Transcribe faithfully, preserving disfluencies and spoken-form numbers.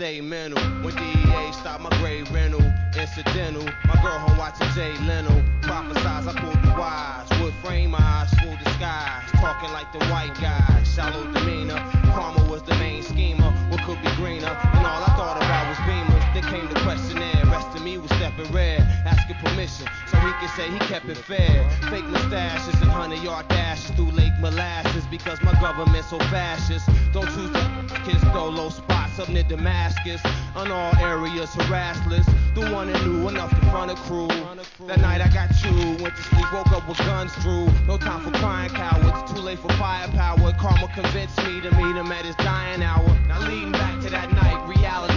stay mental. When D E A stopped my grade rental, incidental. My girl home watching Jay Leno. Prophesize, I pulled the wise. Wood frame eyes, full disguise. Talking like the white guys, shallow demeanor. Karma was the main schemer. What could be greener? And all I thought about was Beamers. Then came the questionnaire. Rest of me was stepping rare. Asking permission so he could say he kept it fair. Fake mustaches and hundred yard dashes through Lake Molasses because my government so fascist. Don't choose the kids throw low spots up near Damascus. On all areas harassless. The one that knew enough to front a crew. That night I got chewed. Went to sleep, woke up with guns drew. No time for crying cowards. Too late for firepower. Karma convinced me to meet him at his dying hour. Now leading back to that night, reality